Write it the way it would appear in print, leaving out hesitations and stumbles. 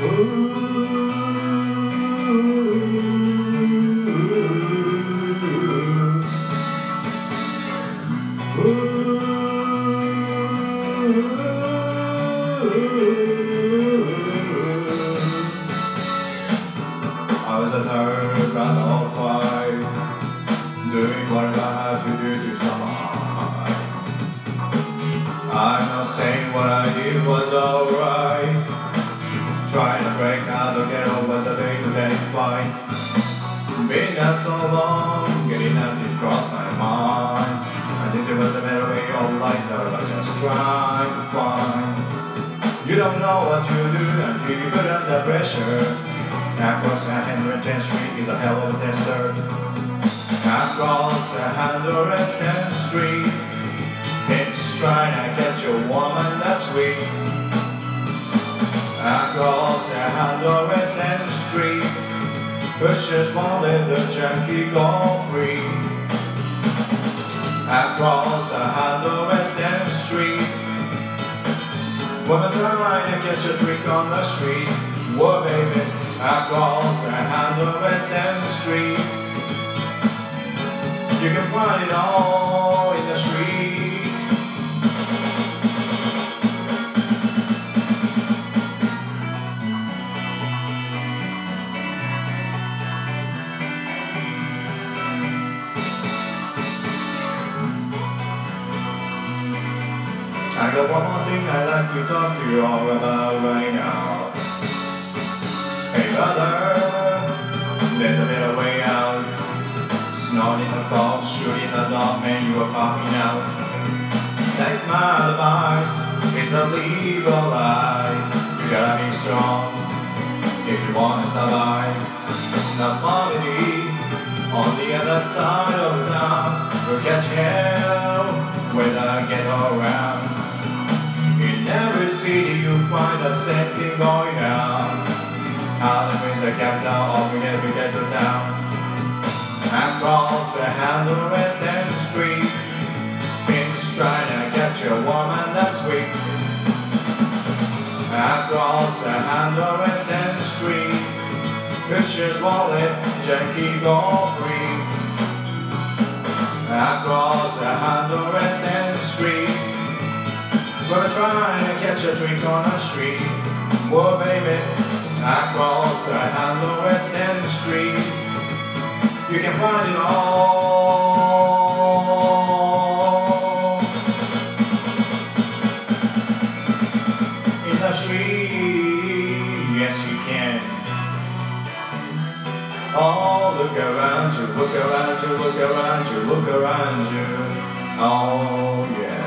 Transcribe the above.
I was a third but all quiet, doing what I had to do to survive. I'm not saying what I did was alright. Trying to break out the ghetto was a day to getting fine. Been there so long, getting nothing crossed my mind. I think there was a better way of life that I was just trying to find. You don't know what you do until you put under pressure. Across 110th Street is a hell of a desert. Across 110th Street, it's trying to catch a woman that's weak. Across 110th Street, pushes won't let the junkie go free. Across 110th Street, woman trying to catch a drink on the street. Whoa baby, across 110th Street, you can find it all in the street. I got one more thing I'd like to talk to you all about right now. Hey brother, there's a better way out. Snorting the cops, shooting the dog, man, you are popping out. Take my advice, it's a legal lie. You gotta be strong if you wanna survive. The poverty on the other side of town will catch hell when I get around. In every city you find the same thing going on. Harlem is the capital of every ghetto town. Across 110th Street, it's trying to catch a woman that's weak. Across 110th Street, pushes wallet, junkie go free. Across 110th Street, we're trying to catch a drink on the street. Whoa baby, across 110th Street, you can find it all in the street. Yes you can. Oh, look around you, look around you, look around you, look around you. Oh yeah.